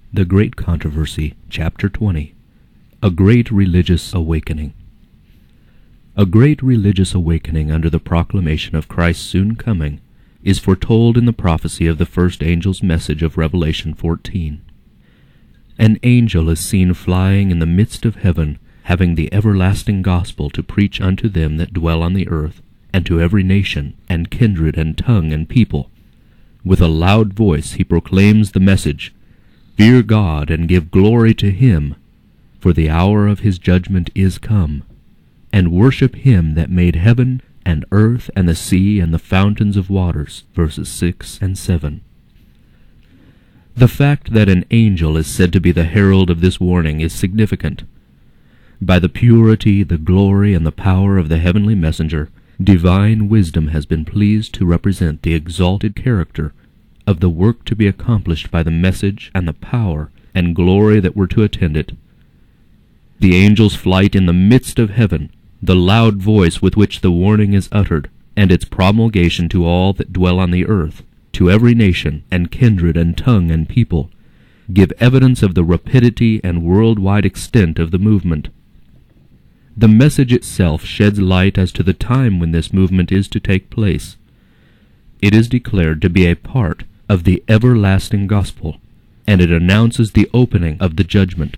The Great Controversy, Chapter 20. A Great Religious Awakening. A great religious awakening under the proclamation of Christ's soon coming is foretold in the prophecy of the first angel's message of Revelation 14. An angel is seen flying in the midst of heaven, having the everlasting gospel to preach unto them that dwell on the earth, and to every nation, and kindred, and tongue, and people. With a loud voice he proclaims the message, Fear God, and give glory to him, for the hour of his judgment is come, and worship him that made heaven, and earth, and the sea, and the fountains of waters. Verses 6 and 7. The fact that an angel is said to be the herald of this warning is significant. By the purity, the glory, and the power of the heavenly messenger, divine wisdom has been pleased to represent the exalted character of the work to be accomplished by the message and the power and glory that were to attend it. The angel's flight in the midst of heaven, the loud voice with which the warning is uttered, and its promulgation to all that dwell on the earth, to every nation, and kindred, and tongue, and people, give evidence of the rapidity and worldwide extent of the movement. The message itself sheds light as to the time when this movement is to take place. It is declared to be a part of the everlasting gospel, and it announces the opening of the judgment.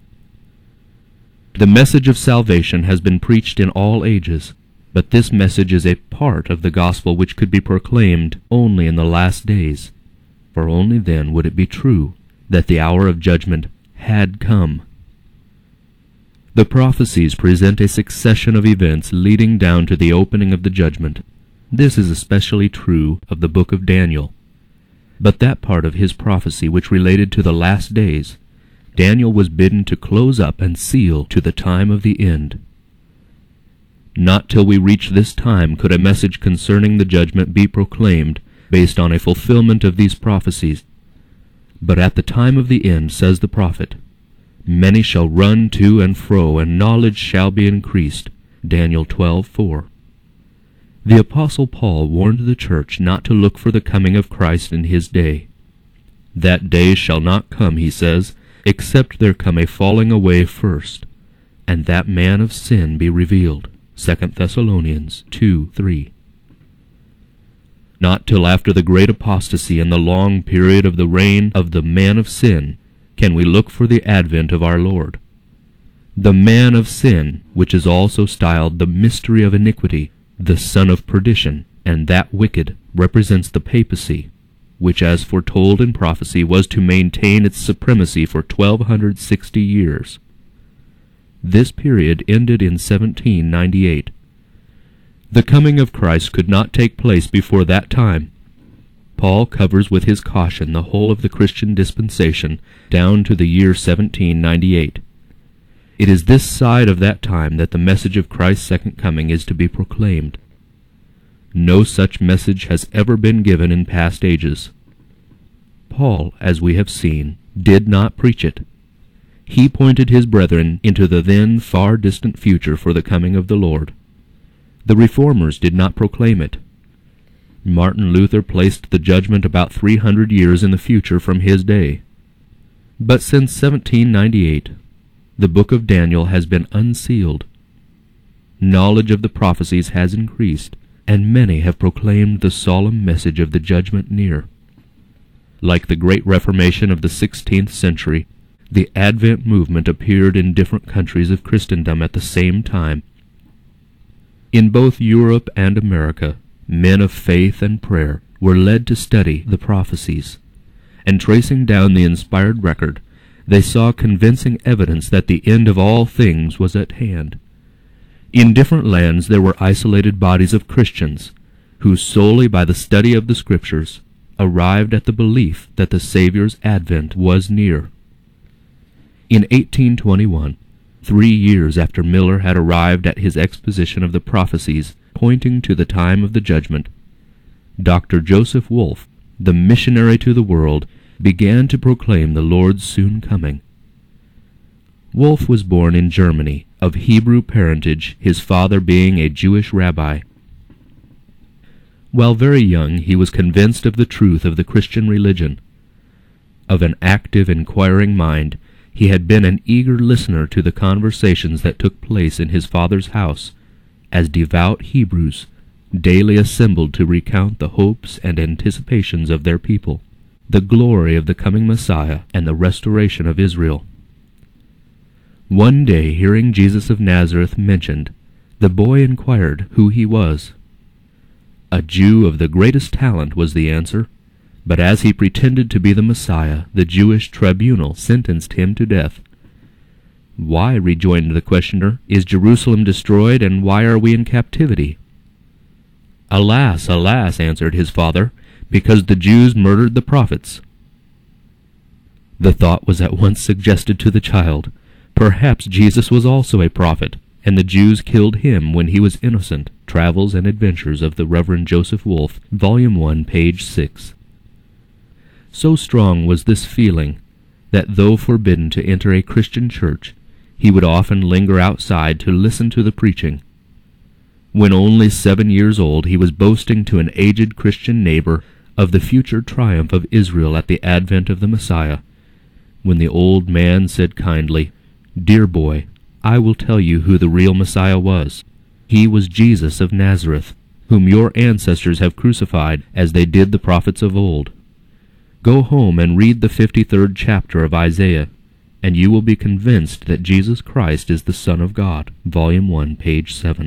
The message of salvation has been preached in all ages, but this message is a part of the gospel which could be proclaimed only in the last days, for only then would it be true that the hour of judgment had come. The prophecies present a succession of events leading down to the opening of the judgment. This is especially true of the book of Daniel. But that part of his prophecy which related to the last days, Daniel was bidden to close up and seal to the time of the end. Not till we reach this time could a message concerning the judgment be proclaimed based on a fulfillment of these prophecies. But at the time of the end, says the prophet, Many shall run to and fro, and knowledge shall be increased. Daniel 12:4. The Apostle Paul warned the church not to look for the coming of Christ in his day. That day shall not come, he says, except there come a falling away first, and that man of sin be revealed. 2 Thessalonians 2:3. Not till after the great apostasy and the long period of the reign of the man of sin can we look for the advent of our Lord. The man of sin, which is also styled the mystery of iniquity, the son of perdition, and that wicked, represents the papacy, which as foretold in prophecy was to maintain its supremacy for 1260 years. This period ended in 1798. The coming of Christ could not take place before that time. Paul covers with his caution the whole of the Christian dispensation down to the year 1798. It is this side of that time that the message of Christ's second coming is to be proclaimed. No such message has ever been given in past ages. Paul, as we have seen, did not preach it. He pointed his brethren into the then far distant future for the coming of the Lord. The Reformers did not proclaim it. Martin Luther placed the judgment about 300 years in the future from his day. But since 1798, the book of Daniel has been unsealed. Knowledge of the prophecies has increased, and many have proclaimed the solemn message of the judgment near. Like the Great Reformation of the 16th century, the Advent movement appeared in different countries of Christendom at the same time. In both Europe and America, men of faith and prayer were led to study the prophecies, and tracing down the inspired record, they saw convincing evidence that the end of all things was at hand. In different lands there were isolated bodies of Christians, who solely by the study of the Scriptures arrived at the belief that the Savior's advent was near. In 1821, 3 years after Miller had arrived at his exposition of the prophecies pointing to the time of the judgment, Dr. Joseph Wolf, the missionary to the world, began to proclaim the Lord's soon coming. Wolf was born in Germany, of Hebrew parentage, his father being a Jewish rabbi. While very young, he was convinced of the truth of the Christian religion. Of an active, inquiring mind, he had been an eager listener to the conversations that took place in his father's house, as devout Hebrews daily assembled to recount the hopes and anticipations of their people, the glory of the coming Messiah, and the restoration of Israel. One day, hearing Jesus of Nazareth mentioned, the boy inquired who he was. A Jew of the greatest talent, was the answer, but as he pretended to be the Messiah, the Jewish tribunal sentenced him to death. Why, rejoined the questioner, is Jerusalem destroyed, and why are we in captivity? Alas, alas, answered his father, because the Jews murdered the prophets. The thought was at once suggested to the child. Perhaps Jesus was also a prophet, and the Jews killed him when he was innocent. Travels and Adventures of the Reverend Joseph Wolf, Volume 1, page 6. So strong was this feeling that though forbidden to enter a Christian church, he would often linger outside to listen to the preaching. When only 7 years old, he was boasting to an aged Christian neighbor of the future triumph of Israel at the advent of the Messiah, when the old man said kindly, "Dear boy, I will tell you who the real Messiah was. He was Jesus of Nazareth, whom your ancestors have crucified as they did the prophets of old. Go home and read the 53rd chapter of Isaiah, and you will be convinced that Jesus Christ is the Son of God." Volume 1, page 7.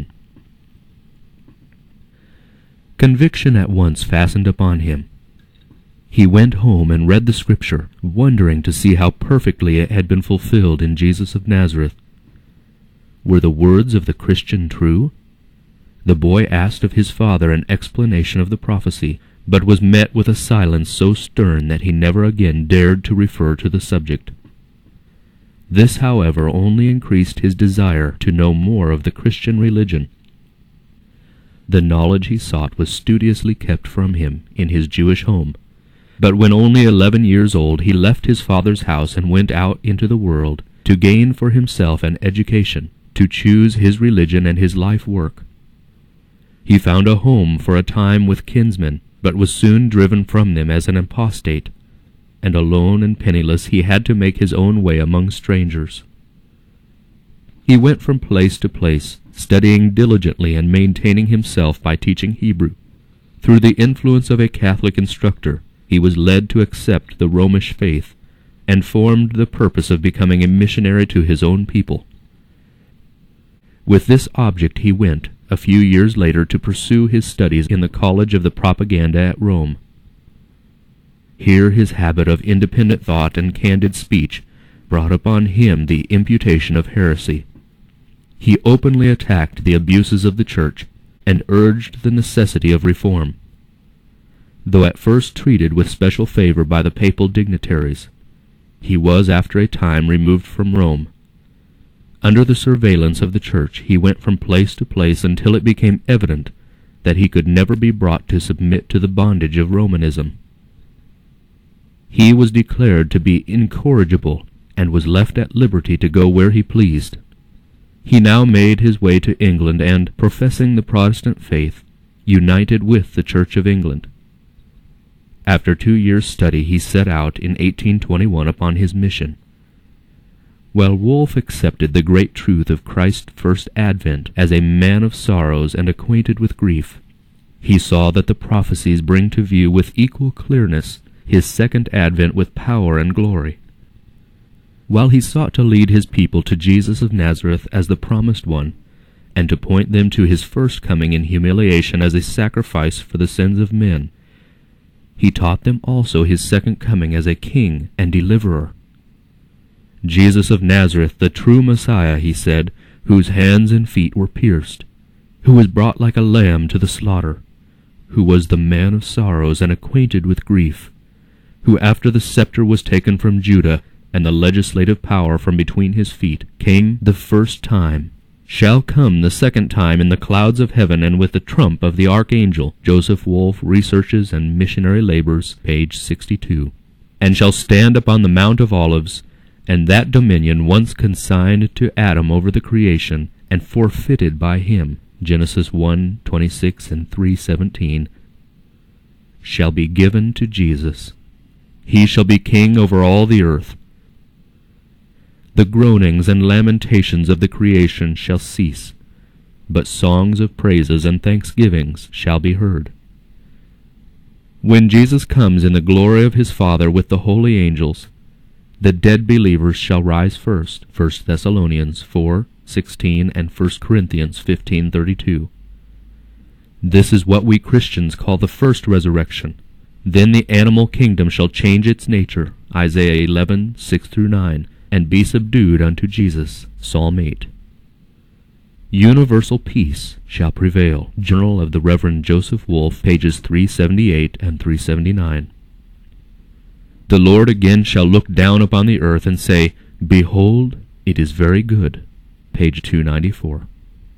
Conviction at once fastened upon him. He went home and read the Scripture, wondering to see how perfectly it had been fulfilled in Jesus of Nazareth. Were the words of the Christian true? The boy asked of his father an explanation of the prophecy, but was met with a silence so stern that he never again dared to refer to the subject. This, however, only increased his desire to know more of the Christian religion. The knowledge he sought was studiously kept from him in his Jewish home, but when only 11 years old he left his father's house and went out into the world to gain for himself an education, to choose his religion and his life work. He found a home for a time with kinsmen, but was soon driven from them as an apostate, and alone and penniless he had to make his own way among strangers. He went from place to place, studying diligently and maintaining himself by teaching Hebrew. Through the influence of a Catholic instructor, he was led to accept the Romish faith, and formed the purpose of becoming a missionary to his own people. With this object he went, a few years later, to pursue his studies in the College of the Propaganda at Rome. Here his habit of independent thought and candid speech brought upon him the imputation of heresy. He openly attacked the abuses of the Church, and urged the necessity of reform. Though at first treated with special favor by the papal dignitaries, he was after a time removed from Rome. Under the surveillance of the Church he went from place to place until it became evident that he could never be brought to submit to the bondage of Romanism. He was declared to be incorrigible, and was left at liberty to go where he pleased. He now made his way to England, and, professing the Protestant faith, united with the Church of England. After 2 years' study he set out in 1821 upon his mission. While Wolfe accepted the great truth of Christ's first advent as a man of sorrows and acquainted with grief, he saw that the prophecies bring to view with equal clearness his second advent with power and glory. While he sought to lead his people to Jesus of Nazareth as the promised one, and to point them to his first coming in humiliation as a sacrifice for the sins of men, he taught them also his second coming as a king and deliverer. Jesus of Nazareth, the true Messiah, he said, whose hands and feet were pierced, who was brought like a lamb to the slaughter, who was the man of sorrows and acquainted with grief, who after the scepter was taken from Judah, and the legislative power from between his feet, came the first time, shall come the second time in the clouds of heaven and with the trump of the archangel. Joseph Wolfe, Researches and Missionary Labors, page 62. And shall stand upon the Mount of Olives, and that dominion once consigned to Adam over the creation, and forfeited by him, Genesis 1:26 and 3:17, shall be given to Jesus. He shall be king over all the earth. The groanings and lamentations of the creation shall cease, but songs of praises and thanksgivings shall be heard. When Jesus comes in the glory of his Father with the holy angels, the dead believers shall rise first, 1 Thessalonians 4:16 and 1 Corinthians 15:32. This is what we Christians call the first resurrection. Then the animal kingdom shall change its nature, Isaiah 11:6-9, and be subdued unto Jesus, Psalm 8. Universal peace shall prevail, Journal of the Reverend Joseph Wolf, pages 378 and 379. The Lord again shall look down upon the earth and say, Behold, it is very good, page 294.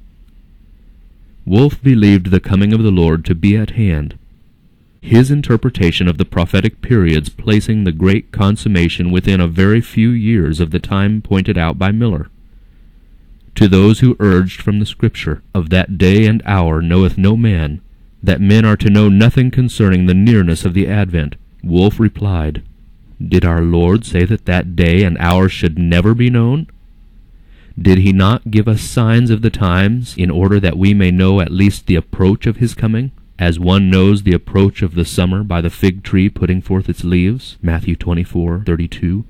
Wolf believed the coming of the Lord to be at hand. His interpretation of the prophetic periods placing the great consummation within a very few years of the time pointed out by Miller. To those who urged from the Scripture, Of that day and hour knoweth no man, that men are to know nothing concerning the nearness of the advent, Wolf replied, Did our Lord say that that day and hour should never be known? Did he not give us signs of the times in order that we may know at least the approach of his coming, as one knows the approach of the summer by the fig tree putting forth its leaves? Matthew 24:32.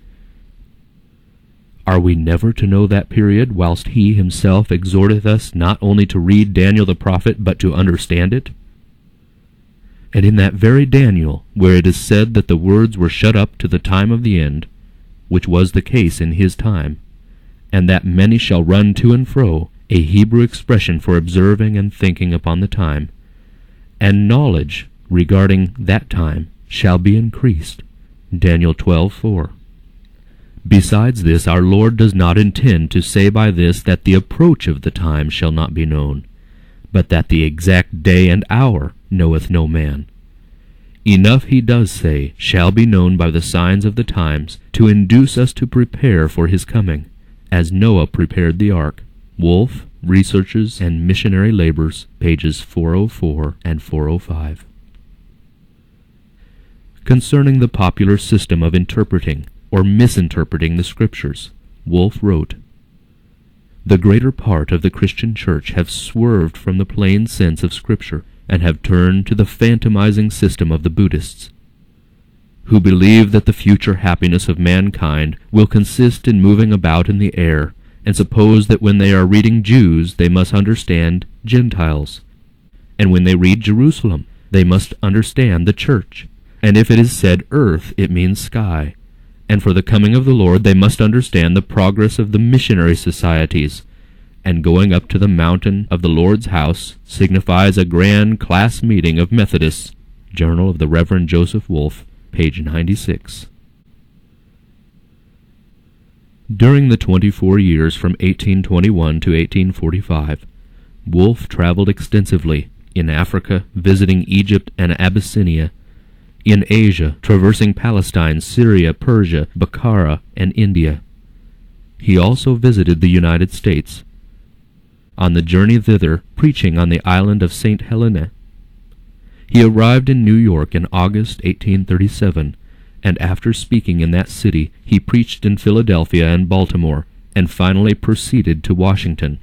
Are we never to know that period, whilst he himself exhorteth us not only to read Daniel the prophet, but to understand it? And in that very Daniel, where it is said that the words were shut up to the time of the end, which was the case in his time, and that many shall run to and fro, a Hebrew expression for observing and thinking upon the time, and knowledge regarding that time shall be increased, Daniel 12:4. Besides this, our Lord does not intend to say by this that the approach of the time shall not be known, but that the exact day and hour knoweth no man. Enough he does say shall be known by the signs of the times to induce us to prepare for his coming, as Noah prepared the ark. Wolf, Researches and Missionary Labors, pages 404 and 405. Concerning the popular system of interpreting or misinterpreting the Scriptures, Wolf wrote, The greater part of the Christian Church have swerved from the plain sense of Scripture, and have turned to the phantomizing system of the Buddhists, who believe that the future happiness of mankind will consist in moving about in the air, and suppose that when they are reading Jews they must understand Gentiles, and when they read Jerusalem they must understand the church, and if it is said earth it means sky, and for the coming of the Lord they must understand the progress of the missionary societies, and going up to the mountain of the Lord's house signifies a grand class meeting of Methodists, Journal of the Reverend Joseph Wolf, page 96. During the 24 years from 1821 to 1845, Wolf traveled extensively in Africa, visiting Egypt and Abyssinia, in Asia, traversing Palestine, Syria, Persia, Bukhara, and India. He also visited the United States. On the journey thither, preaching on the island of St. Helena. He arrived in New York in August 1837, and after speaking in that city, he preached in Philadelphia and Baltimore, and finally proceeded to Washington.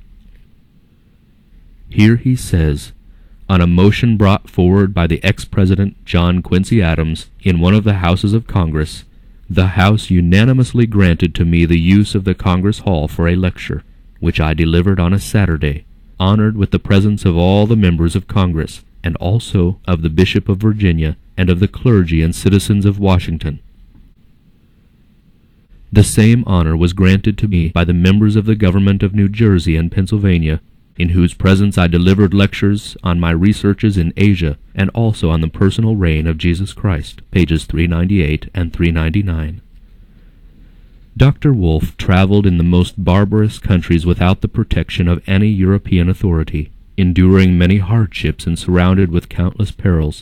Here he says, on a motion brought forward by the ex-president John Quincy Adams in one of the houses of Congress, the House unanimously granted to me the use of the Congress Hall for a lecture, which I delivered on a Saturday, honored with the presence of all the members of Congress, and also of the Bishop of Virginia, and of the clergy and citizens of Washington. The same honor was granted to me by the members of the government of New Jersey and Pennsylvania, in whose presence I delivered lectures on my researches in Asia and also on the personal reign of Jesus Christ, pages 398 and 399. Dr. Wolf traveled in the most barbarous countries without the protection of any European authority, enduring many hardships and surrounded with countless perils.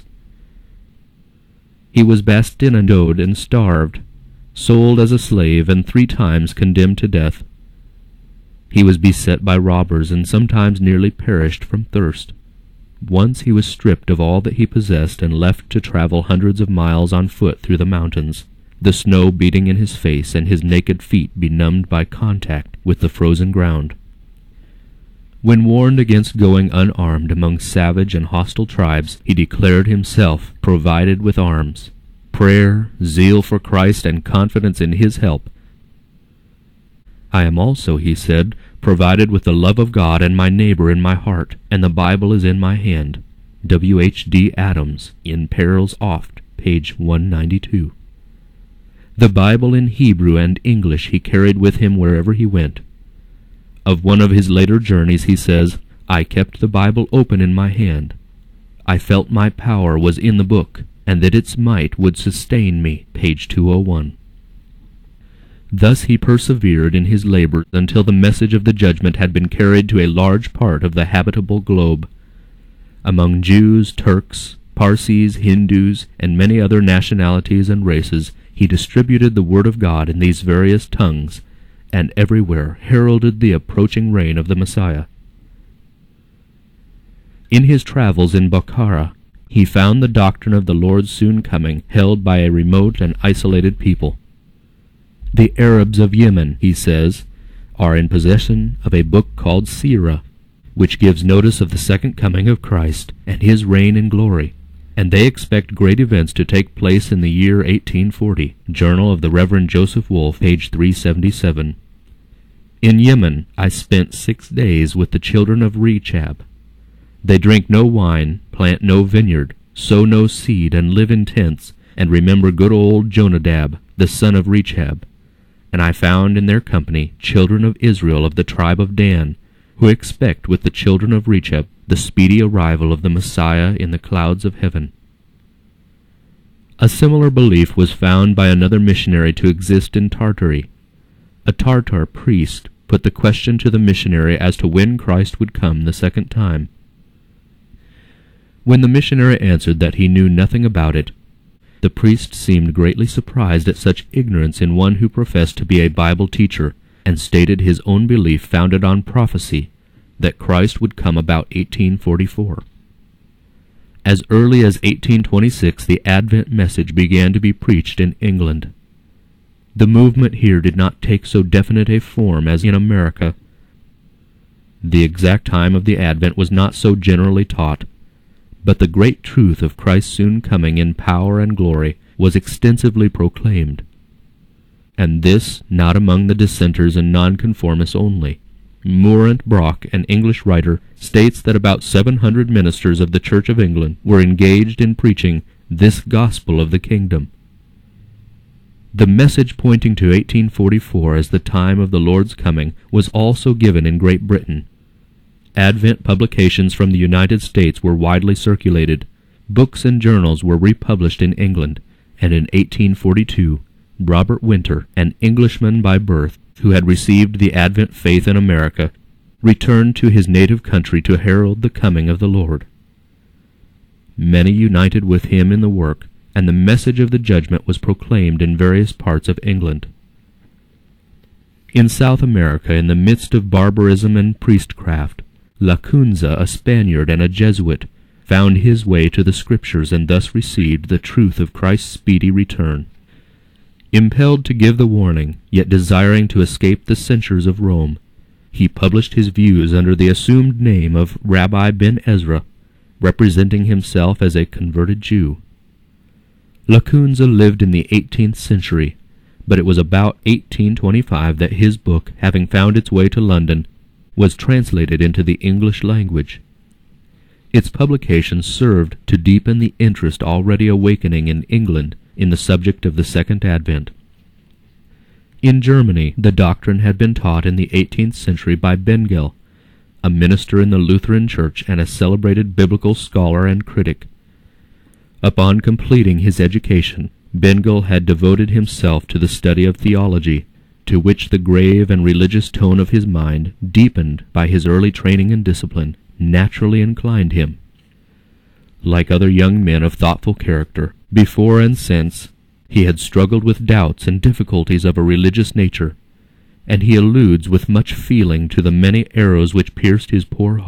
He was bastinaded and starved, sold as a slave, and 3 times condemned to death. He was beset by robbers and sometimes nearly perished from thirst. Once he was stripped of all that he possessed and left to travel hundreds of miles on foot through the mountains, the snow beating in his face and his naked feet benumbed by contact with the frozen ground. When warned against going unarmed among savage and hostile tribes, he declared himself provided with arms. Prayer, zeal for Christ, and confidence in his help. I am also, he said, provided with the love of God and my neighbor in my heart, and the Bible is in my hand. W.H.D. Adams, In Perils Oft, page 192. The Bible in Hebrew and English he carried with him wherever he went. Of one of his later journeys he says, I kept the Bible open in my hand. I felt my power was in the book, and that its might would sustain me, page 201. Thus he persevered in his labor until the message of the judgment had been carried to a large part of the habitable globe. Among Jews, Turks, Parsees, Hindus, and many other nationalities and races, he distributed the word of God in these various tongues, and everywhere heralded the approaching reign of the Messiah. In his travels in Bokhara, he found the doctrine of the Lord's soon coming held by a remote and isolated people. The Arabs of Yemen, he says, are in possession of a book called Sirah, which gives notice of the second coming of Christ and his reign in glory, and they expect great events to take place in the year 1840. Journal of the Reverend Joseph Wolf, page 377. In Yemen I spent 6 days with the children of Rechab. They drink no wine, plant no vineyard, sow no seed, and live in tents, and remember good old Jonadab, the son of Rechab. And I found in their company children of Israel of the tribe of Dan, who expect with the children of Rechab the speedy arrival of the Messiah in the clouds of heaven. A similar belief was found by another missionary to exist in Tartary. A Tartar priest put the question to the missionary as to when Christ would come the second time. When the missionary answered that he knew nothing about it, the priest seemed greatly surprised at such ignorance in one who professed to be a Bible teacher, and stated his own belief founded on prophecy, that Christ would come about 1844. As early as 1826 the Advent message began to be preached in England. The movement here did not take so definite a form as in America. The exact time of the Advent was not so generally taught, but the great truth of Christ's soon coming in power and glory was extensively proclaimed. And this not among the dissenters and nonconformists only. Mourant Brock, an English writer, states that about 700 ministers of the Church of England were engaged in preaching this gospel of the kingdom. The message pointing to 1844 as the time of the Lord's coming was also given in Great Britain. Advent publications from the United States were widely circulated. Books and journals were republished in England, and in 1842, Robert Winter, an Englishman by birth, who had received the Advent faith in America, returned to his native country to herald the coming of the Lord. Many united with him in the work, and the message of the judgment was proclaimed in various parts of England. In South America, in the midst of barbarism and priestcraft, Lacunza, a Spaniard and a Jesuit, found his way to the Scriptures and thus received the truth of Christ's speedy return. Impelled to give the warning, yet desiring to escape the censures of Rome, he published his views under the assumed name of Rabbi Ben Ezra, representing himself as a converted Jew. Lacunza lived in the 18th century, but it was about 1825 that his book, having found its way to London, was translated into the English language. Its publication served to deepen the interest already awakening in England in the subject of the Second Advent. In Germany, the doctrine had been taught in the 18th century by Bengel, a minister in the Lutheran Church and a celebrated biblical scholar and critic. Upon completing his education, Bengel had devoted himself to the study of theology, to which the grave and religious tone of his mind, deepened by his early training and discipline, naturally inclined him. Like other young men of thoughtful character, before and since, he had struggled with doubts and difficulties of a religious nature, and he alludes with much feeling to the many arrows which pierced his poor heart,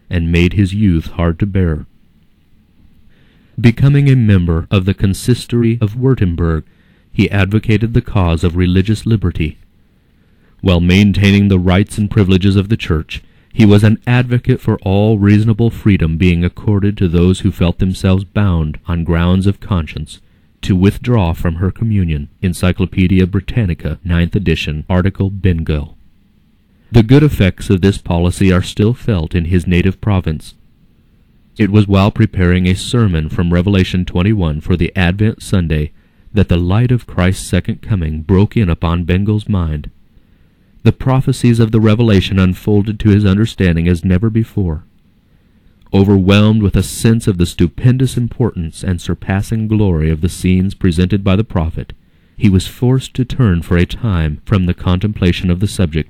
and made his youth hard to bear. Becoming a member of the Consistory of Württemberg, he advocated the cause of religious liberty. While maintaining the rights and privileges of the Church, he was an advocate for all reasonable freedom being accorded to those who felt themselves bound on grounds of conscience to withdraw from her communion. Encyclopaedia Britannica, 9th edition, article Bengel. The good effects of this policy are still felt in his native province. It was while preparing a sermon from Revelation 21 for the Advent Sunday that the light of Christ's second coming broke in upon Bengel's mind. The prophecies of the Revelation unfolded to his understanding as never before. Overwhelmed with a sense of the stupendous importance and surpassing glory of the scenes presented by the prophet, he was forced to turn for a time from the contemplation of the subject.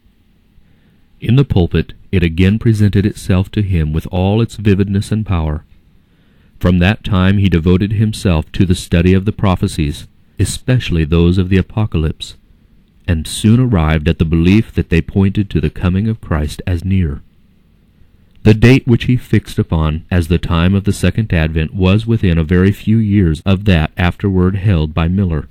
In the pulpit, it again presented itself to him with all its vividness and power. From that time he devoted himself to the study of the prophecies, especially those of the Apocalypse, and soon arrived at the belief that they pointed to the coming of Christ as near. The date which he fixed upon as the time of the Second Advent was within a very few years of that afterward held by Miller.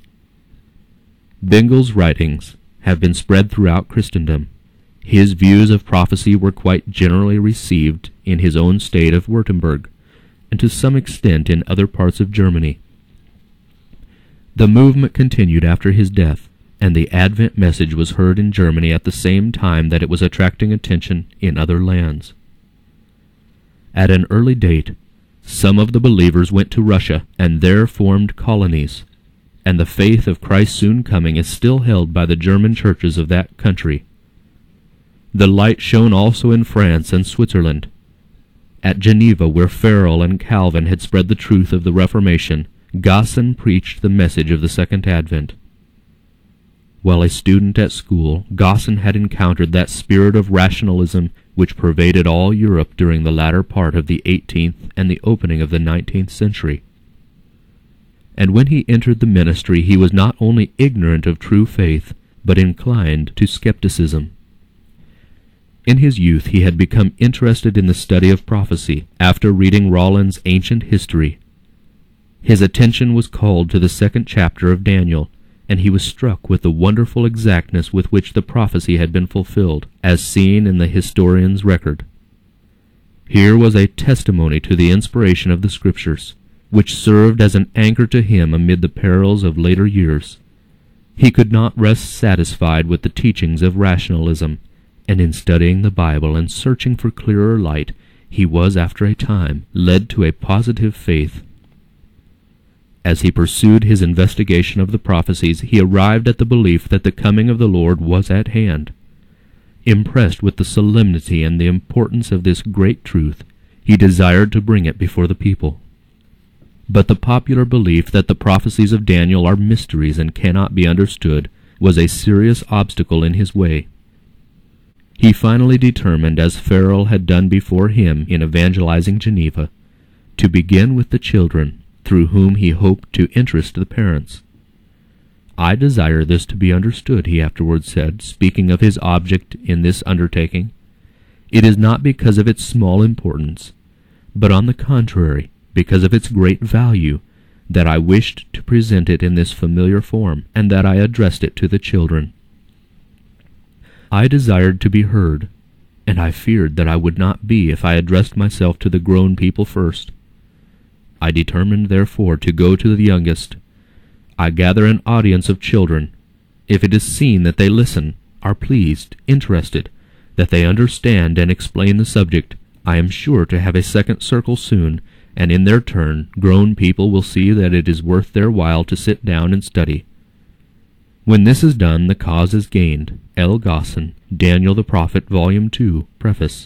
Bengel's writings have been spread throughout Christendom. His views of prophecy were quite generally received in his own state of Württemberg, and to some extent in other parts of Germany. The movement continued after his death, and the Advent message was heard in Germany at the same time that it was attracting attention in other lands. At an early date, some of the believers went to Russia and there formed colonies, and the faith of Christ's soon coming is still held by the German churches of that country. The light shone also in France and Switzerland. At Geneva, where Farel and Calvin had spread the truth of the Reformation, Gassen preached the message of the Second Advent. While a student at school, Gassen had encountered that spirit of rationalism which pervaded all Europe during the latter part of the 18th and the opening of the 19th century. And when he entered the ministry, he was not only ignorant of true faith, but inclined to skepticism. In his youth he had become interested in the study of prophecy after reading Rollin's Ancient History. His attention was called to the second chapter of Daniel, and he was struck with the wonderful exactness with which the prophecy had been fulfilled, as seen in the historian's record. Here was a testimony to the inspiration of the Scriptures, which served as an anchor to him amid the perils of later years. He could not rest satisfied with the teachings of rationalism, and in studying the Bible and searching for clearer light, he was after a time led to a positive faith. As he pursued his investigation of the prophecies, he arrived at the belief that the coming of the Lord was at hand. Impressed with the solemnity and the importance of this great truth, he desired to bring it before the people. But the popular belief that the prophecies of Daniel are mysteries and cannot be understood was a serious obstacle in his way. He finally determined, as Farel had done before him in evangelizing Geneva, to begin with the children, through whom he hoped to interest the parents. "I desire this to be understood," he afterwards said, speaking of his object in this undertaking. "It is not because of its small importance, but on the contrary, because of its great value, that I wished to present it in this familiar form, and that I addressed it to the children. I desired to be heard, and I feared that I would not be if I addressed myself to the grown people first. I determined, therefore, to go to the youngest. I gather an audience of children. If it is seen that they listen, are pleased, interested, that they understand and explain the subject, I am sure to have a second circle soon, and in their turn, grown people will see that it is worth their while to sit down and study. When this is done, the cause is gained." L. Gassen, Daniel the Prophet, Volume 2, Preface.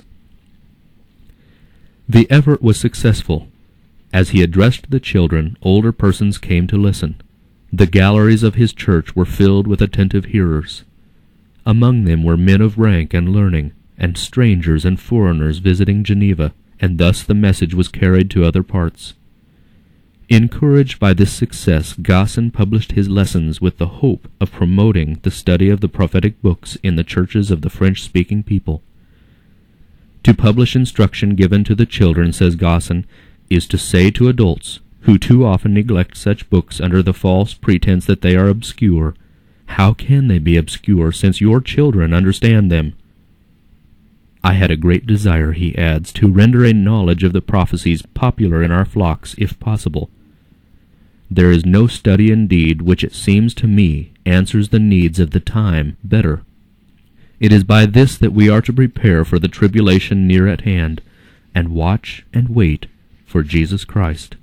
The effort was successful. As he addressed the children, older persons came to listen. The galleries of his church were filled with attentive hearers. Among them were men of rank and learning, and strangers and foreigners visiting Geneva, and thus the message was carried to other parts. Encouraged by this success, Gassen published his lessons with the hope of promoting the study of the prophetic books in the churches of the French-speaking people. To publish instruction given to the children, says Gosson, is to say to adults, who too often neglect such books under the false pretense that they are obscure, how can they be obscure, since your children understand them? I had a great desire, he adds, to render a knowledge of the prophecies popular in our flocks, if possible. There is no study indeed which it seems to me answers the needs of the time better. It is by this that we are to prepare for the tribulation near at hand, and watch and wait for Jesus Christ.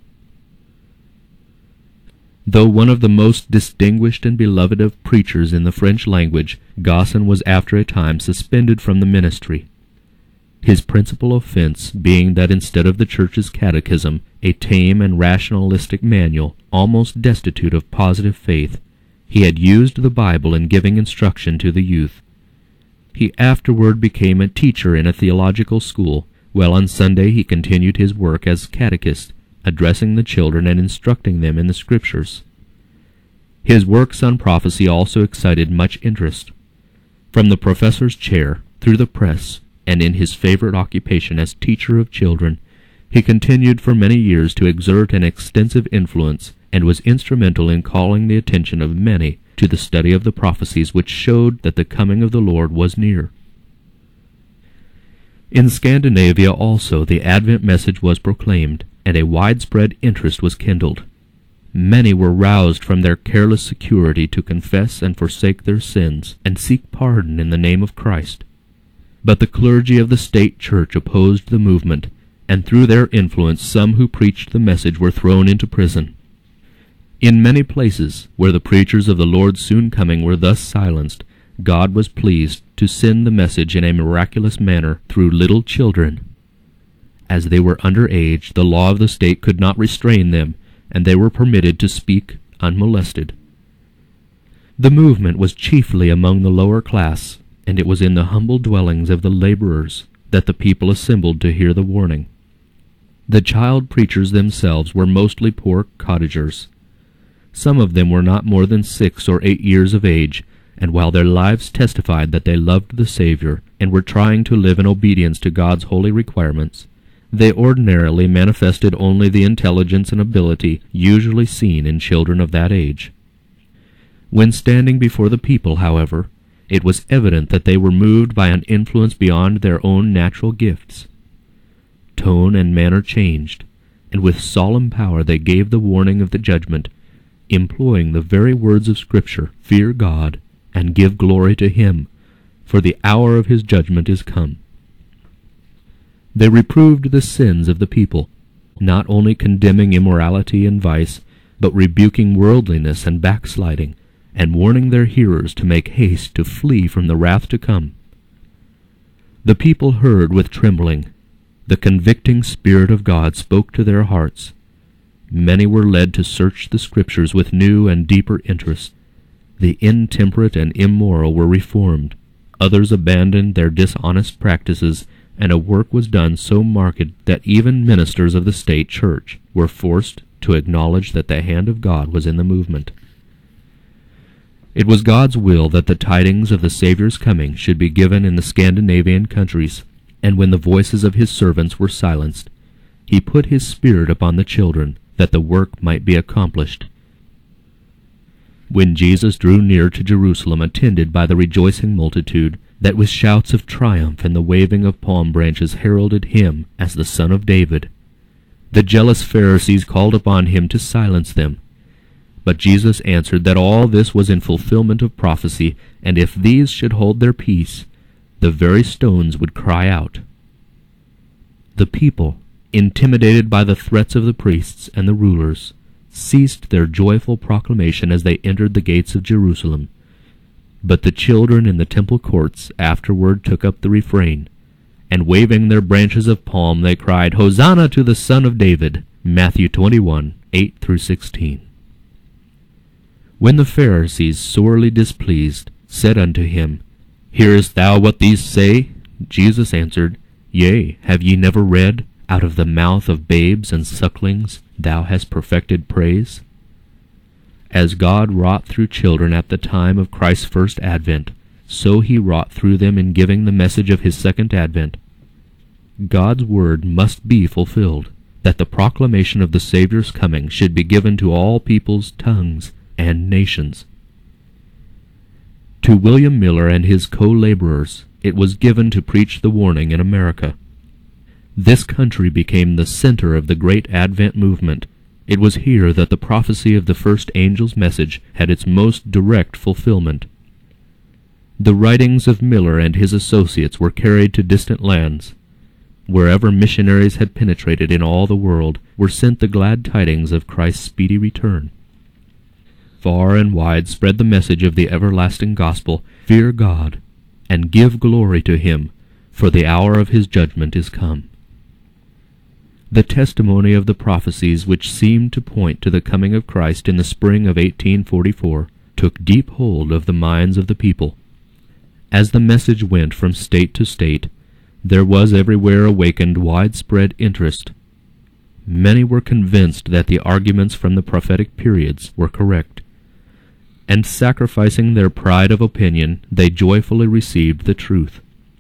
Though one of the most distinguished and beloved of preachers in the French language, Gosson was after a time suspended from the ministry. His principal offense being that instead of the Church's catechism, a tame and rationalistic manual, almost destitute of positive faith, he had used the Bible in giving instruction to the youth. He afterward became a teacher in a theological school, while on Sunday he continued his work as catechist, addressing the children and instructing them in the Scriptures. His works on prophecy also excited much interest. From the professor's chair, through the press, and in his favorite occupation as teacher of children, he continued for many years to exert an extensive influence, and was instrumental in calling the attention of many to the study of the prophecies which showed that the coming of the Lord was near. In Scandinavia also the Advent message was proclaimed, and a widespread interest was kindled. Many were roused from their careless security to confess and forsake their sins, and seek pardon in the name of Christ. But the clergy of the state church opposed the movement, and through their influence some who preached the message were thrown into prison. In many places, where the preachers of the Lord's soon coming were thus silenced, God was pleased to send the message in a miraculous manner through little children. As they were under age, the law of the state could not restrain them, and they were permitted to speak unmolested. The movement was chiefly among the lower class, and it was in the humble dwellings of the laborers that the people assembled to hear the warning. The child preachers themselves were mostly poor cottagers. Some of them were not more than 6 or 8 years of age, and while their lives testified that they loved the Savior and were trying to live in obedience to God's holy requirements, they ordinarily manifested only the intelligence and ability usually seen in children of that age. When standing before the people, however, it was evident that they were moved by an influence beyond their own natural gifts. Tone and manner changed, and with solemn power they gave the warning of the judgment, employing the very words of Scripture, "Fear God, and give glory to Him, for the hour of His judgment is come." They reproved the sins of the people, not only condemning immorality and vice, but rebuking worldliness and backsliding, and warning their hearers to make haste to flee from the wrath to come. The people heard with trembling. The convicting Spirit of God spoke to their hearts. Many were led to search the Scriptures with new and deeper interest. The intemperate and immoral were reformed. Others abandoned their dishonest practices, and a work was done so marked that even ministers of the state church were forced to acknowledge that the hand of God was in the movement. It was God's will that the tidings of the Savior's coming should be given in the Scandinavian countries, and when the voices of His servants were silenced, He put His Spirit upon the children, that the work might be accomplished. When Jesus drew near to Jerusalem, attended by the rejoicing multitude, that with shouts of triumph and the waving of palm branches heralded Him as the Son of David, the jealous Pharisees called upon Him to silence them. But Jesus answered that all this was in fulfillment of prophecy, and if these should hold their peace, the very stones would cry out. The people, intimidated by the threats of the priests and the rulers, ceased their joyful proclamation as they entered the gates of Jerusalem. But the children in the temple courts afterward took up the refrain, and waving their branches of palm they cried, "Hosanna to the Son of David." Matthew 21, 8-16. When the Pharisees, sorely displeased, said unto Him, "Hearest thou what these say?" Jesus answered, "Yea, have ye never read, Out of the mouth of babes and sucklings thou hast perfected praise?" As God wrought through children at the time of Christ's first advent, so He wrought through them in giving the message of His second advent. God's word must be fulfilled, that the proclamation of the Savior's coming should be given to all peoples, tongues, and nations. To William Miller and his co-laborers it was given to preach the warning in America. This country became the center of the great Advent movement. It was here that the prophecy of the first angel's message had its most direct fulfillment. The writings of Miller and his associates were carried to distant lands. Wherever missionaries had penetrated in all the world were sent the glad tidings of Christ's speedy return. Far and wide spread the message of the everlasting gospel, "Fear God, and give glory to him, for the hour of his judgment is come." The testimony of the prophecies which seemed to point to the coming of Christ in the spring of 1844 took deep hold of the minds of the people. As the message went from state to state, there was everywhere awakened widespread interest. Many were convinced that the arguments from the prophetic periods were correct, and sacrificing their pride of opinion, they joyfully received the truth.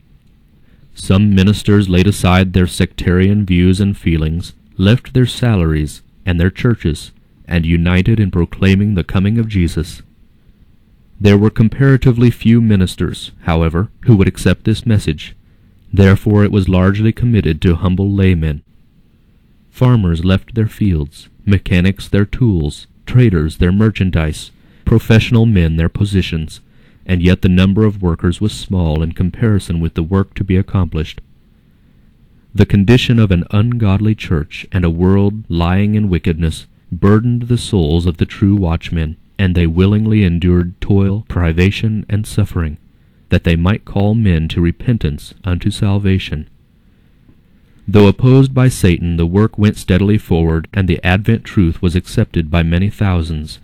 Some ministers laid aside their sectarian views and feelings, left their salaries and their churches, and united in proclaiming the coming of Jesus. There were comparatively few ministers, however, who would accept this message. Therefore it was largely committed to humble laymen. Farmers left their fields, mechanics their tools, traders their merchandise, professional men their positions, and yet the number of workers was small in comparison with the work to be accomplished. The condition of an ungodly church and a world lying in wickedness burdened the souls of the true watchmen, and they willingly endured toil, privation, and suffering, that they might call men to repentance unto salvation. Though opposed by Satan, the work went steadily forward, and the Advent truth was accepted by many thousands.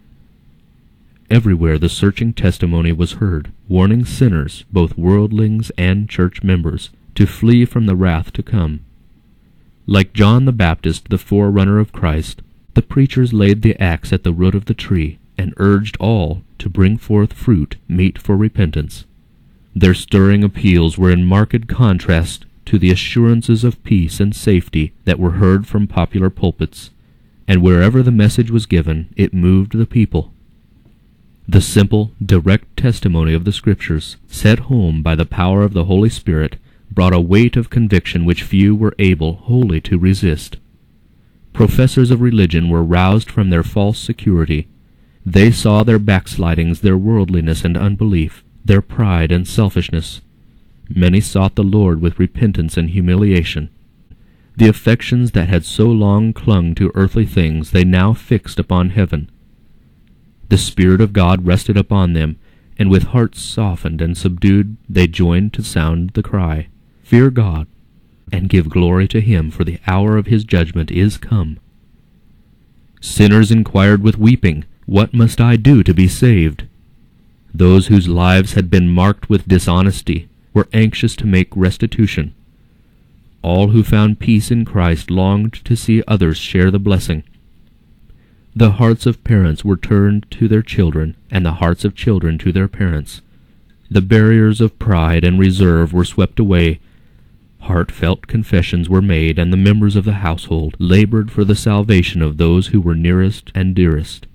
Everywhere the searching testimony was heard, warning sinners, both worldlings and church members, to flee from the wrath to come. Like John the Baptist, the forerunner of Christ, the preachers laid the axe at the root of the tree, and urged all to bring forth fruit meet for repentance. Their stirring appeals were in marked contrast to the assurances of peace and safety that were heard from popular pulpits, and wherever the message was given, it moved the people. The simple, direct testimony of the Scriptures, set home by the power of the Holy Spirit, brought a weight of conviction which few were able wholly to resist. Professors of religion were roused from their false security. They saw their backslidings, their worldliness and unbelief, their pride and selfishness. Many sought the Lord with repentance and humiliation. The affections that had so long clung to earthly things they now fixed upon heaven. The Spirit of God rested upon them, and with hearts softened and subdued they joined to sound the cry, "Fear God, and give glory to him, for the hour of his judgment is come." Sinners inquired with weeping, "What must I do to be saved?" Those whose lives had been marked with dishonesty were anxious to make restitution. All who found peace in Christ longed to see others share the blessing. The hearts of parents were turned to their children, and the hearts of children to their parents. The barriers of pride and reserve were swept away. Heartfelt confessions were made, and the members of the household labored for the salvation of those who were nearest and dearest.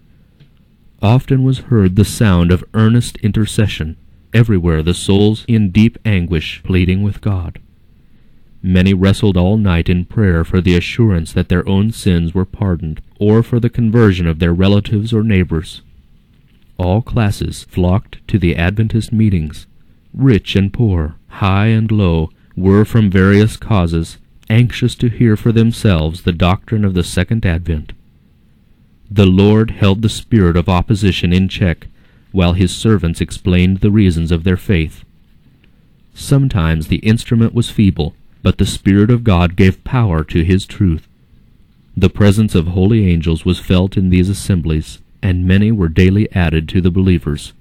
Often was heard the sound of earnest intercession, everywhere the souls in deep anguish pleading with God. Many wrestled all night in prayer for the assurance that their own sins were pardoned, or for the conversion of their relatives or neighbors. All classes flocked to the Adventist meetings. Rich and poor, high and low, were from various causes anxious to hear for themselves the doctrine of the Second Advent. The Lord held the spirit of opposition in check, while his servants explained the reasons of their faith. Sometimes the instrument was feeble, but the Spirit of God gave power to his truth. The presence of holy angels was felt in these assemblies, and many were daily added to the believers.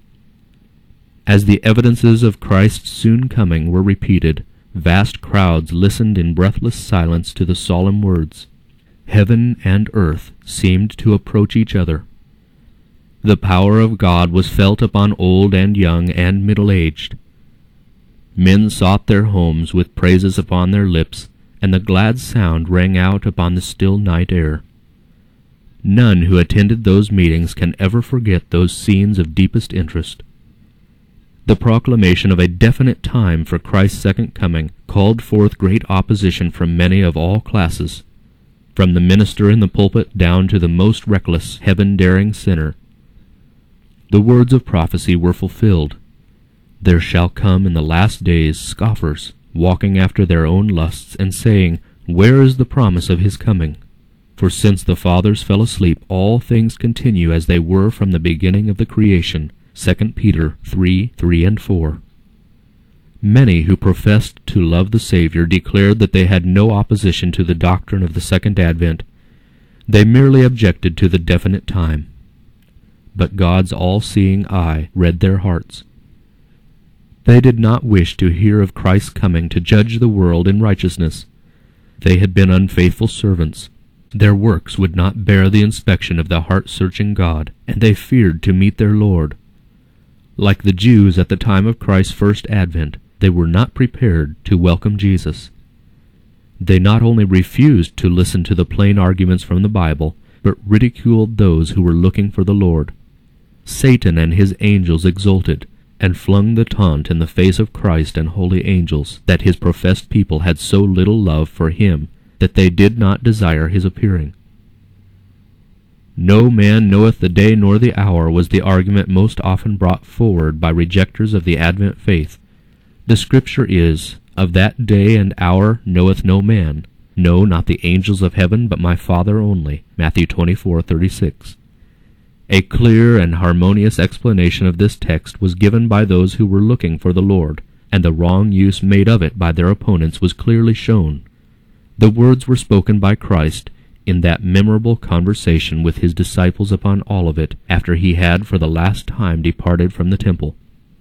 As the evidences of Christ's soon coming were repeated, vast crowds listened in breathless silence to the solemn words. Heaven and earth seemed to approach each other. The power of God was felt upon old and young and middle-aged. Men sought their homes with praises upon their lips, and the glad sound rang out upon the still night air. None who attended those meetings can ever forget those scenes of deepest interest. The proclamation of a definite time for Christ's second coming called forth great opposition from many of all classes, from the minister in the pulpit down to the most reckless, heaven-daring sinner. The words of prophecy were fulfilled. There shall come in the last days scoffers, walking after their own lusts, and saying, Where is the promise of his coming? For since the fathers fell asleep, all things continue as they were from the beginning of the creation. 2 Peter 3:3 and 4. Many who professed to love the Savior declared that they had no opposition to the doctrine of the second advent. They merely objected to the definite time. But God's all-seeing eye read their hearts. They did not wish to hear of Christ's coming to judge the world in righteousness. They had been unfaithful servants. Their works would not bear the inspection of the heart-searching God, and they feared to meet their Lord. Like the Jews at the time of Christ's first advent, they were not prepared to welcome Jesus. They not only refused to listen to the plain arguments from the Bible, but ridiculed those who were looking for the Lord. Satan and his angels exulted, and flung the taunt in the face of Christ and holy angels that his professed people had so little love for him that they did not desire his appearing. No man knoweth the day nor the hour was the argument most often brought forward by rejectors of the Advent faith. The Scripture is, Of that day and hour knoweth no man, no, not the angels of heaven, but my Father only. Matthew 24:36. A clear and harmonious explanation of this text was given by those who were looking for the Lord, and the wrong use made of it by their opponents was clearly shown. The words were spoken by Christ in that memorable conversation with his disciples upon Olivet, after he had for the last time departed from the temple.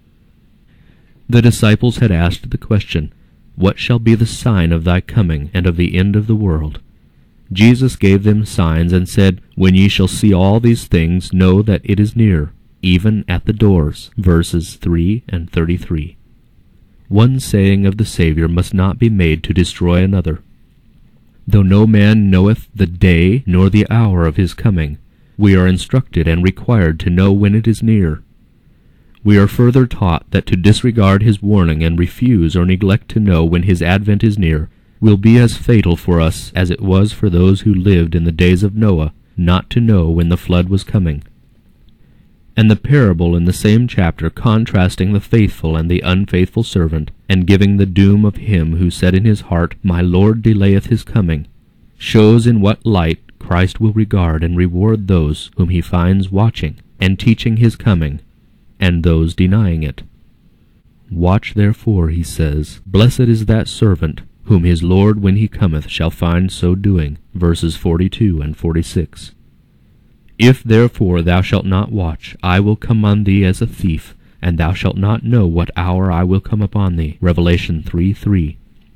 The disciples had asked the question, What shall be the sign of thy coming and of the end of the world? Jesus gave them signs and said, When ye shall see all these things, know that it is near, even at the doors. Verses 3 and 33. One saying of the Savior must not be made to destroy another. Though no man knoweth the day nor the hour of his coming, we are instructed and required to know when it is near. We are further taught that to disregard his warning and refuse or neglect to know when his advent is near will be as fatal for us as it was for those who lived in the days of Noah, not to know when the flood was coming. And the parable in the same chapter contrasting the faithful and the unfaithful servant, and giving the doom of him who said in his heart, My Lord delayeth his coming, shows in what light Christ will regard and reward those whom he finds watching and teaching his coming, and those denying it. Watch therefore, he says, Blessed is that servant, whom his Lord when he cometh shall find so doing. Verses 42 and 46. If therefore thou shalt not watch, I will come on thee as a thief, and thou shalt not know what hour I will come upon thee. Revelation 3:3.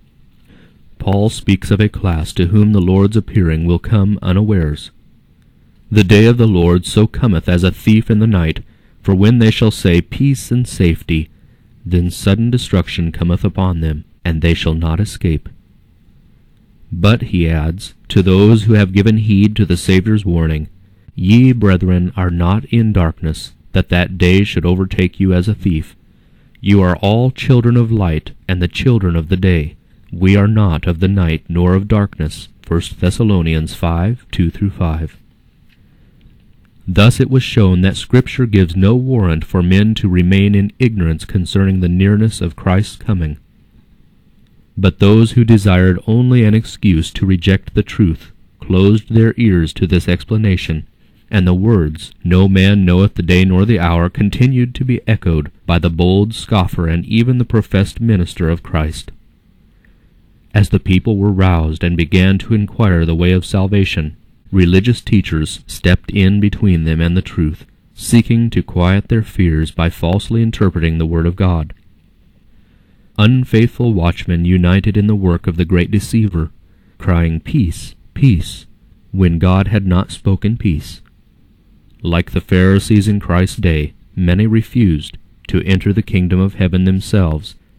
Paul speaks of a class to whom the Lord's appearing will come unawares. The day of the Lord so cometh as a thief in the night, for when they shall say, Peace and safety, then sudden destruction cometh upon them, and they shall not escape. But, he adds, to those who have given heed to the Saviour's warning, Ye, brethren, are not in darkness, that that day should overtake you as a thief. You are all children of light, and the children of the day. We are not of the night, nor of darkness. 1 Thessalonians 5:2-5. Thus it was shown that Scripture gives no warrant for men to remain in ignorance concerning the nearness of Christ's coming. But those who desired only an excuse to reject the truth closed their ears to this explanation, and the words, No man knoweth the day nor the hour, continued to be echoed by the bold scoffer and even the professed minister of Christ. As the people were roused and began to inquire the way of salvation, religious teachers stepped in between them and the truth, seeking to quiet their fears by falsely interpreting the Word of God. Unfaithful watchmen united in the work of the great deceiver, crying, Peace, peace, when God had not spoken peace. Like the Pharisees in Christ's day, many refused to enter the kingdom of heaven themselves,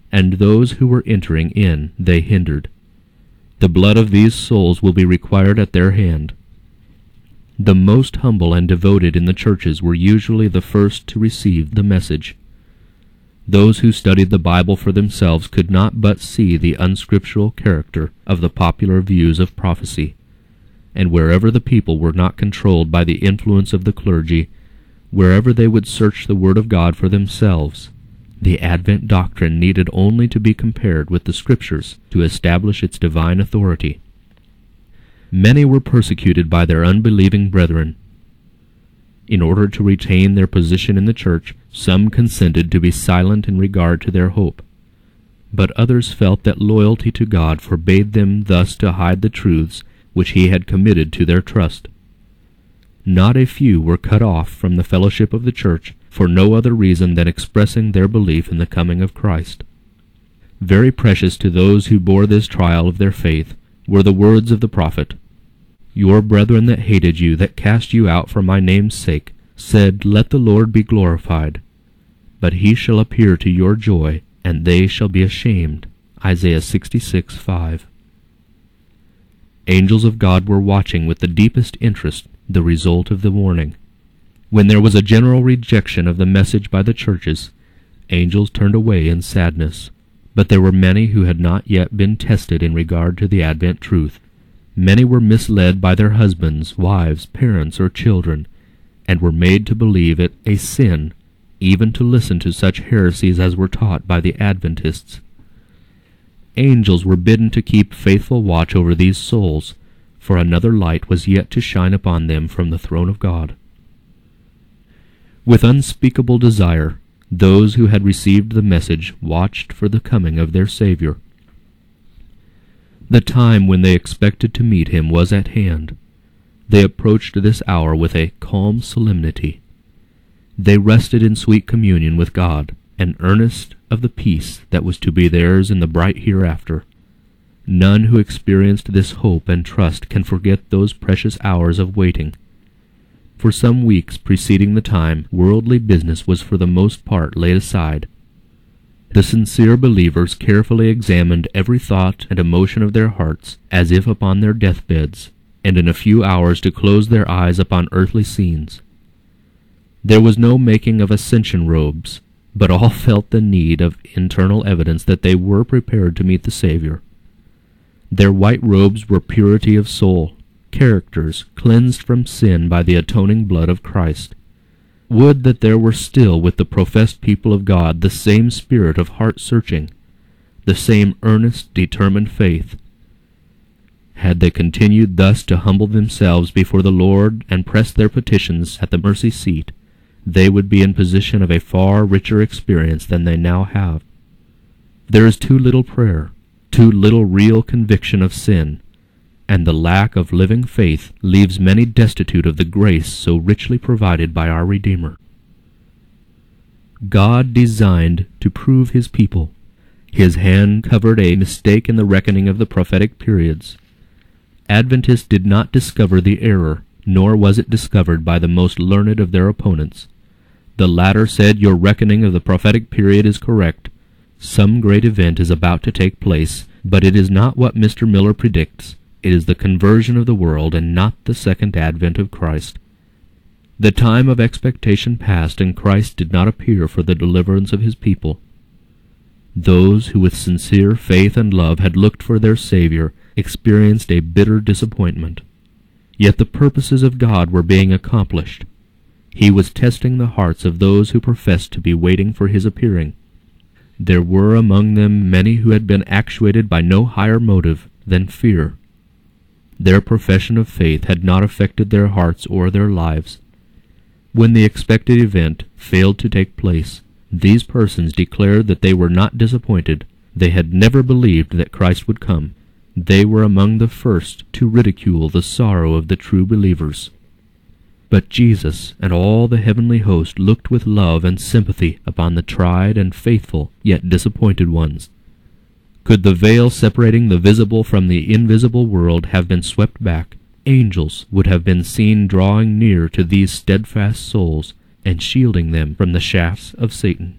and those who were entering in they hindered. The blood of these souls will be required at their hand. The most humble and devoted in the churches were usually the first to receive the message. Those who studied the Bible for themselves could not but see the unscriptural character of the popular views of prophecy, and wherever the people were not controlled by the influence of the clergy, wherever they would search the Word of God for themselves, the Advent doctrine needed only to be compared with the Scriptures to establish its divine authority. Many were persecuted by their unbelieving brethren. In order to retain their position in the church, some consented to be silent in regard to their hope, but others felt that loyalty to God forbade them thus to hide the truths which He had committed to their trust. Not a few were cut off from the fellowship of the church for no other reason than expressing their belief in the coming of Christ. Very precious to those who bore this trial of their faith were the words of the prophet, "Your brethren that hated you, that cast you out for my name's sake, said, Let the Lord be glorified. But he shall appear to your joy, and they shall be ashamed." Isaiah 66:5. Angels of God were watching with the deepest interest the result of the warning. When there was a general rejection of the message by the churches, angels turned away in sadness. But there were many who had not yet been tested in regard to the Advent truth. Many were misled by their husbands, wives, parents, or children, and were made to believe it a sin even to listen to such heresies as were taught by the Adventists. Angels were bidden to keep faithful watch over these souls, for another light was yet to shine upon them from the throne of God. With unspeakable desire, those who had received the message watched for the coming of their Savior. The time when they expected to meet him was at hand. They approached this hour with a calm solemnity. They rested in sweet communion with God, and earnest of the peace that was to be theirs in the bright hereafter. None who experienced this hope and trust can forget those precious hours of waiting. For some weeks preceding the time, worldly business was for the most part laid aside. The sincere believers carefully examined every thought and emotion of their hearts as if upon their deathbeds, and in a few hours to close their eyes upon earthly scenes. There was no making of ascension robes, but all felt the need of internal evidence that they were prepared to meet the Savior. Their white robes were purity of soul, characters cleansed from sin by the atoning blood of Christ. Would that there were still with the professed people of God the same spirit of heart-searching, the same earnest, determined faith. Had they continued thus to humble themselves before the Lord and press their petitions at the mercy seat, they would be in possession of a far richer experience than they now have. There is too little prayer, too little real conviction of sin, and the lack of living faith leaves many destitute of the grace so richly provided by our Redeemer. God designed to prove his people. His hand covered a mistake in the reckoning of the prophetic periods. Adventists did not discover the error, nor was it discovered by the most learned of their opponents. The latter said, "Your reckoning of the prophetic period is correct. Some great event is about to take place, but it is not what Mr. Miller predicts. It is the conversion of the world, and not the second advent of Christ." The time of expectation passed, and Christ did not appear for the deliverance of his people. Those who with sincere faith and love had looked for their Savior experienced a bitter disappointment. Yet the purposes of God were being accomplished. He was testing the hearts of those who professed to be waiting for his appearing. There were among them many who had been actuated by no higher motive than fear. Their profession of faith had not affected their hearts or their lives. When the expected event failed to take place, these persons declared that they were not disappointed. They had never believed that Christ would come. They were among the first to ridicule the sorrow of the true believers. But Jesus and all the heavenly host looked with love and sympathy upon the tried and faithful yet disappointed ones. Could the veil separating the visible from the invisible world have been swept back, angels would have been seen drawing near to these steadfast souls and shielding them from the shafts of Satan.